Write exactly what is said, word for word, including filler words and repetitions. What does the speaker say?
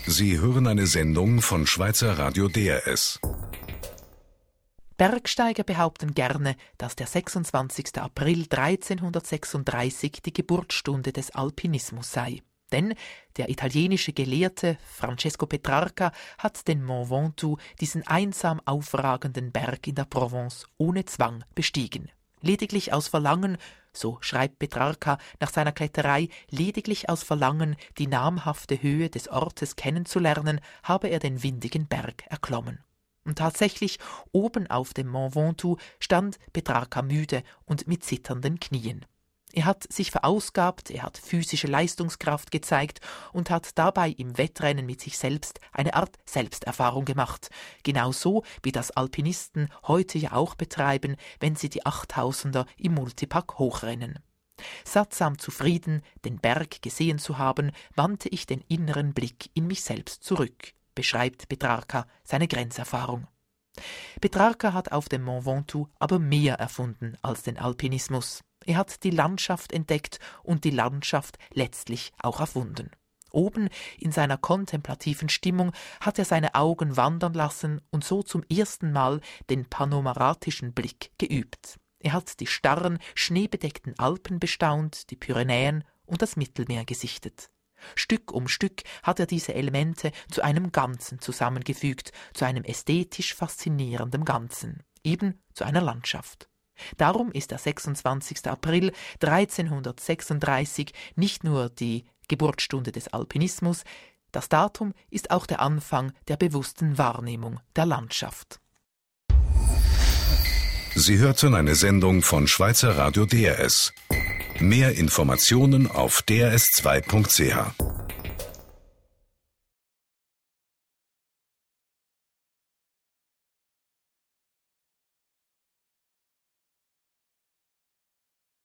Sie hören eine Sendung von Schweizer Radio D R S. Bergsteiger behaupten gerne, dass der sechsundzwanzigster April dreizehnhundertsechsunddreißig die Geburtsstunde des Alpinismus sei. Denn der italienische Gelehrte Francesco Petrarca hat den Mont Ventoux, diesen einsam aufragenden Berg in der Provence, ohne Zwang bestiegen. Lediglich aus Verlangen, so schreibt Petrarca nach seiner Kletterei, lediglich aus Verlangen, die namhafte Höhe des Ortes kennenzulernen, habe er den windigen Berg erklommen. Und tatsächlich, oben auf dem Mont Ventoux stand Petrarca müde und mit zitternden Knien. Er hat sich verausgabt, er hat physische Leistungskraft gezeigt und hat dabei im Wettrennen mit sich selbst eine Art Selbsterfahrung gemacht. Genauso wie das Alpinisten heute ja auch betreiben, wenn sie die Achttausender im Multipack hochrennen. Sattsam zufrieden, den Berg gesehen zu haben, wandte ich den inneren Blick in mich selbst zurück, beschreibt Petrarca seine Grenzerfahrung. Petrarca hat auf dem Mont Ventoux aber mehr erfunden als den Alpinismus. Er hat die Landschaft entdeckt und die Landschaft letztlich auch erfunden. Oben in seiner kontemplativen Stimmung hat er seine Augen wandern lassen und so zum ersten Mal den panoramatischen Blick geübt. Er hat die starren, schneebedeckten Alpen bestaunt, die Pyrenäen und das Mittelmeer gesichtet. Stück um Stück hat er diese Elemente zu einem Ganzen zusammengefügt, zu einem ästhetisch faszinierenden Ganzen, eben zu einer Landschaft. Darum ist der sechsundzwanzigster April dreizehnhundertsechsunddreißig nicht nur die Geburtsstunde des Alpinismus, das Datum ist auch der Anfang der bewussten Wahrnehmung der Landschaft. Sie hörten eine Sendung von Schweizer Radio D R S. Mehr Informationen auf d r s zwei punkt c h.